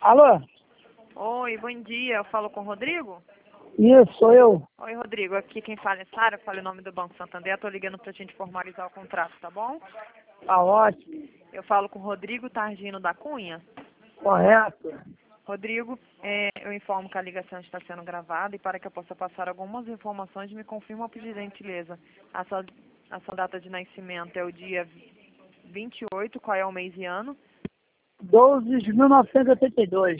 Alô? Oi, bom dia. Eu falo com o Rodrigo? Isso, sou eu. Oi, Rodrigo. Aqui quem fala é Sara. Falo em nome do Banco Santander. Estou ligando para a gente formalizar o contrato, tá bom? Tá ótimo. Eu falo com o Rodrigo Targino da Cunha. Correto. Rodrigo, eu informo que a ligação está sendo gravada e para que eu possa passar algumas informações, me confirma, por gentileza. A sua data de nascimento é o dia 28, qual é o mês e ano? 12 de 1982.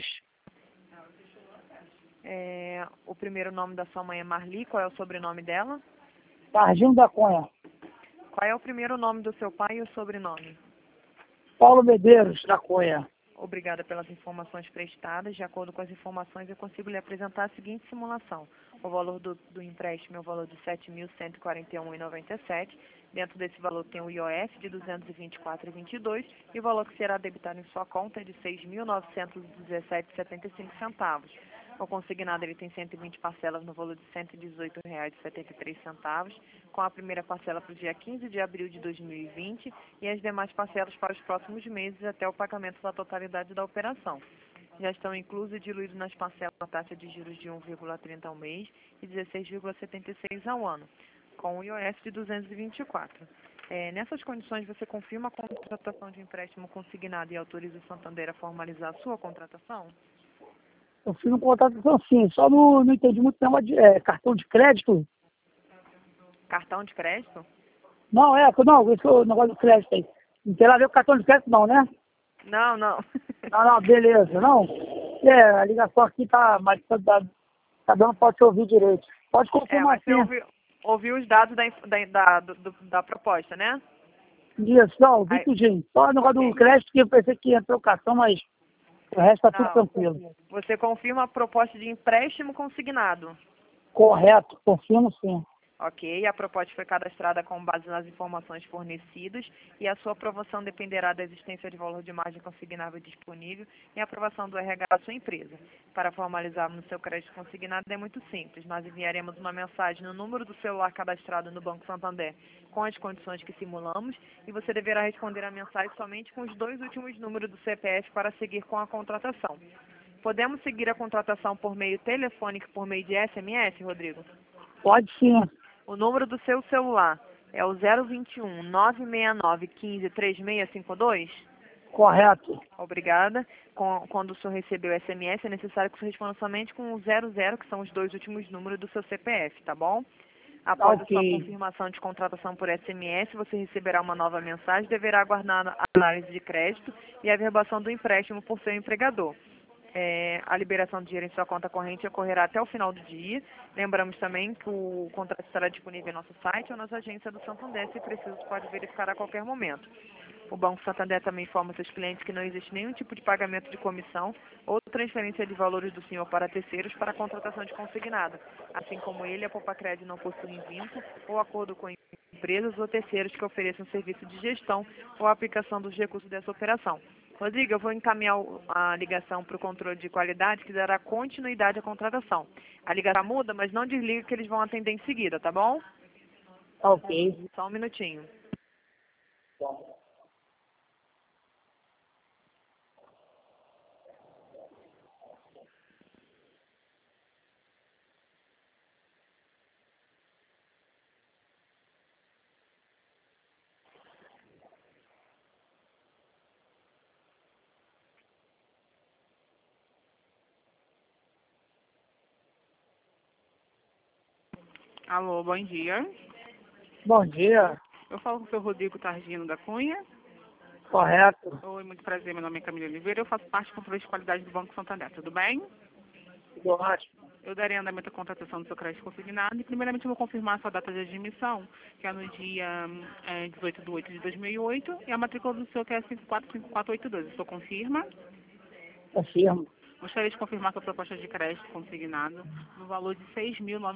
O primeiro nome da sua mãe é Marli, qual é o sobrenome dela? Targino da Cunha. Qual é o primeiro nome do seu pai e o sobrenome? Paulo Medeiros da Cunha. Obrigada pelas informações prestadas. De acordo com as informações, eu consigo lhe apresentar a seguinte simulação. O valor do empréstimo é o valor de R$ 7.141,97. Dentro desse valor tem o IOF de R$ 224,22 e o valor que será debitado em sua conta é de R$ 6.917,75. O consignado ele tem 120 parcelas no valor de R$ 118,73, com a primeira parcela para o dia 15 de abril de 2020 e as demais parcelas para os próximos meses até o pagamento da totalidade da operação. Já estão inclusos e diluídos nas parcelas a taxa de juros de 1,30 ao mês e 16,76 ao ano, com o IOF de 224. Nessas condições, você confirma a contratação de empréstimo consignado e autoriza o Santander a formalizar a sua contratação? Eu fiz um contratação sim, só não entendi muito negócio de cartão de crédito. Cartão de crédito? Não, esse é o negócio de crédito aí. Não tem nada a ver com cartão de crédito não, né? Não. Não, beleza, não. A ligação aqui mas tá dando pra te ouvir direito. Pode confirmar Mas você sim. ouviu os dados da proposta, né? Isso, não, vi Aí, tudinho. Só o negócio do ok. crédito que eu pensei que ia trocação, mas o resto tá tudo Não. tranquilo. Você confirma a proposta de empréstimo consignado. Correto, confirmo sim. Ok, a proposta foi cadastrada com base nas informações fornecidas e a sua aprovação dependerá da existência de valor de margem consignável disponível e a aprovação do RH da sua empresa. Para formalizarmos o seu crédito consignado é muito simples. Nós enviaremos uma mensagem no número do celular cadastrado no Banco Santander com as condições que simulamos e você deverá responder a mensagem somente com os 2 últimos números do CPF para seguir com a contratação. Podemos seguir a contratação por meio telefônico e por meio de SMS, Rodrigo? Pode sim. O número do seu celular é o 021 969 15 3652? Correto. Obrigada. Quando o senhor receber o SMS, é necessário que o senhor responda somente com o 00, que são os 2 últimos números do seu CPF, tá bom? Após a sua Ok. confirmação de contratação por SMS, você receberá uma nova mensagem e deverá aguardar a análise de crédito e a averbação do empréstimo por seu empregador. A liberação de dinheiro em sua conta corrente ocorrerá até o final do dia. Lembramos também que o contrato estará disponível em nosso site ou nas agências do Santander, se preciso, pode verificar a qualquer momento. O Banco Santander também informa seus clientes que não existe nenhum tipo de pagamento de comissão ou transferência de valores do senhor para terceiros para a contratação de consignado. Assim como ele, a Popacred não possui vínculo ou acordo com empresas ou terceiros que ofereçam serviço de gestão ou aplicação dos recursos dessa operação. Rodrigo, eu vou encaminhar a ligação para o controle de qualidade, que dará continuidade à contratação. A ligação muda, mas não desliga que eles vão atender em seguida, tá bom? Ok. Só um minutinho. Alô, bom dia. Bom dia. Eu falo com o seu Rodrigo Targino da Cunha. Correto. Oi, muito prazer, meu nome é Camila Oliveira, eu faço parte do controle de qualidade do Banco Santander, tudo bem? Tudo ótimo. Eu darei andamento à contratação do seu crédito consignado e primeiramente eu vou confirmar a sua data de admissão, que é no dia 18 de 8 de 2008 e a matrícula do seu que é 545482. O senhor confirma? Confirmo. Gostaria de confirmar sua proposta de crédito consignado no valor de R$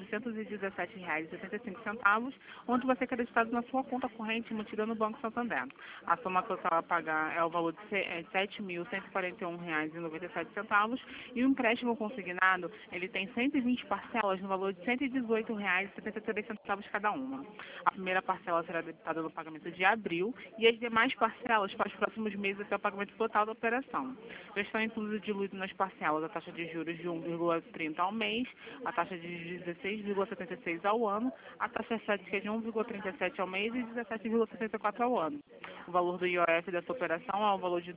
6.917,75, onde vai ser acreditado na sua conta corrente mantida no Banco Santander. A soma total a pagar é o valor de R$ 7.141,97 e o empréstimo consignado ele tem 120 parcelas no valor de R$ 118,73 cada uma. A primeira parcela será debitada no pagamento de abril e as demais parcelas para os próximos meses até o pagamento total da operação. Já estão incluídos diluídos nas parcelas a taxa de juros de 1,30 ao mês, a taxa de 16,76 ao ano, a taxa sética de 1,37 ao mês e 17,74 ao ano. O valor do IOF dessa operação é o valor de R$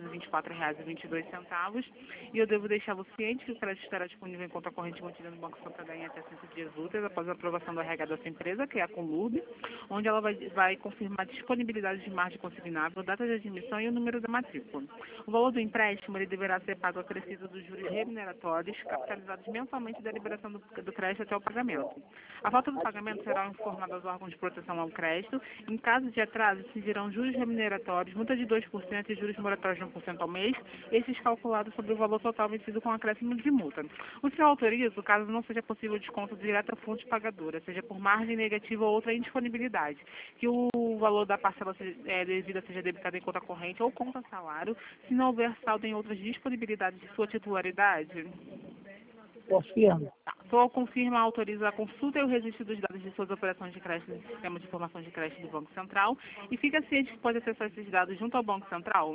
224,22 e eu devo deixá-lo ciente que o crédito estará disponível em conta corrente mantida no Banco Santander em até 5 dias úteis após a aprovação do RH dessa empresa, que é a Conlurb, onde ela vai confirmar a disponibilidade de margem consignável, data de admissão e o número da matrícula. O valor do empréstimo ele deverá ser pago acrescido dos juros remuneratórios, capitalizados mensalmente da liberação do crédito até o pagamento. A falta do pagamento será informada aos órgãos de proteção ao crédito. Em caso de atraso, incidirão juros remuneratórios, multa de 2% e juros moratórios de 1% ao mês, esses calculados sobre o valor total vencido com acréscimo de multa. O senhor autoriza, caso não seja possível o desconto direto à fonte pagadora, seja por margem negativa ou outra indisponibilidade, que o valor da parcela devida seja debitado em conta corrente ou conta salário, se não houver saldo em outras disponibilidades de sua titularidade? Confirmo. Tá. Só confirma, autoriza a consulta e o registro dos dados de suas operações de crédito no Sistema de Informação de Crédito do Banco Central e fica ciente que pode acessar esses dados junto ao Banco Central?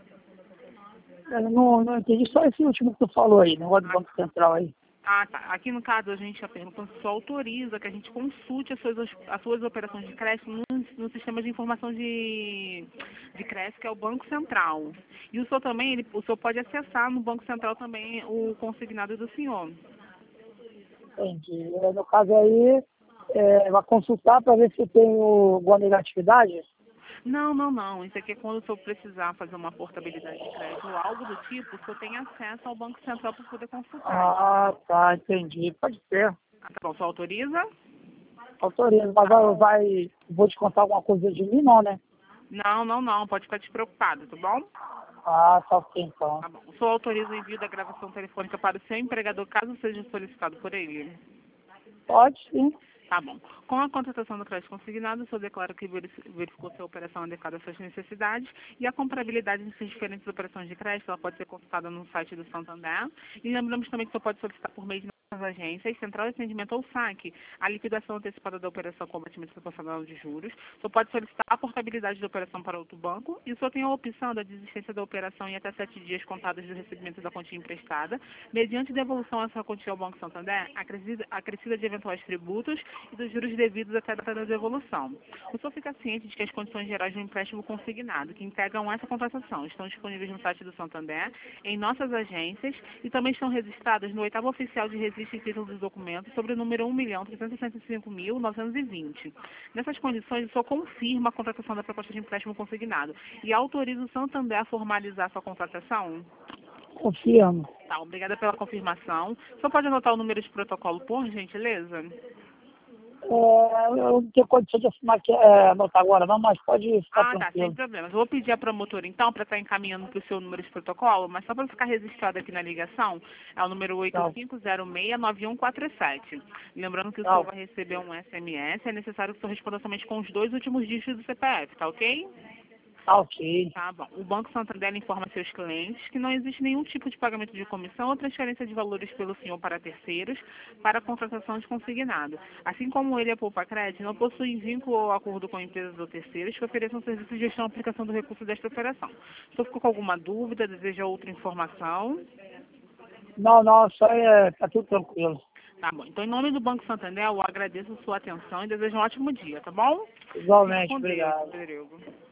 Eu não entendi só esse último que tu falou aí, negócio do Banco Central aí. Ah, tá. Aqui no caso a gente está perguntando se o senhor autoriza que a gente consulte as suas operações de crédito no sistema de informação de crédito, que é o Banco Central. E o senhor também, o senhor pode acessar no Banco Central também o consignado do senhor. Entendi. No caso aí, vai consultar para ver se tem alguma negatividade? Não. Isso aqui é quando o senhor precisar fazer uma portabilidade de crédito ou algo do tipo, o senhor tem acesso ao Banco Central para poder consultar. Ah, tá, entendi. Pode ser. Ah, tá bom, o senhor autoriza? Autorizo, mas vou te contar alguma coisa de mim, não, né? Não, pode ficar despreocupado, tá bom? Ah, tá ok, então. Tá bom. O senhor autoriza o envio da gravação telefônica para o seu empregador, caso seja solicitado por ele? Pode, sim. Tá bom. Com a contratação do crédito consignado, o senhor declara que verificou se a operação adequada às suas necessidades e a comparabilidade de suas diferentes operações de crédito, ela pode ser consultada no site do Santander. E lembramos também que o senhor pode solicitar por meio de nossas agências, Central de Atendimento ou SAC, a liquidação antecipada da operação com abatimento proporcional de juros. O senhor pode solicitar a portabilidade da operação para outro banco e o senhor tem a opção da desistência da operação em até 7 dias contados do recebimento da quantia emprestada, mediante devolução a sua quantia ao Banco Santander, acrescida de eventuais tributos e dos juros devidos até a data da devolução. O senhor fica ciente de que as condições gerais do empréstimo consignado, que integram essa contratação, estão disponíveis no site do Santander, em nossas agências e também estão registradas no 8º oficial de registro e título dos documentos sobre o número 1.365.920. Nessas condições, o senhor confirma a contratação da proposta de empréstimo consignado e autoriza o Santander a formalizar sua contratação? Confirmo. Tá, obrigada pela confirmação. O senhor pode anotar o número de protocolo, por gentileza? Eu não tenho condição de anotar agora não, mas pode ficar Tá, tranquilo. sem problemas. Eu vou pedir à promotora, então, para estar encaminhando para o seu número de protocolo, mas só para ficar registrado aqui na ligação, é o número 8506-9147. Lembrando que o senhor vai receber um SMS, é necessário que o senhor responda somente com os 2 últimos dígitos do CPF, tá ok? Tá ok. Tá bom. O Banco Santander informa seus clientes que não existe nenhum tipo de pagamento de comissão ou transferência de valores pelo senhor para terceiros para a contratação de consignado. Assim como ele, a Poupa Crédito, não possui vínculo ou acordo com empresas ou terceiros que ofereçam serviços de gestão e aplicação do recurso desta operação. Se você ficou com alguma dúvida, deseja outra informação? Não, só tá tudo tranquilo. Tá bom. Então, em nome do Banco Santander, eu agradeço a sua atenção e desejo um ótimo dia, tá bom? Igualmente, Fique com Deus, obrigado. Rodrigo.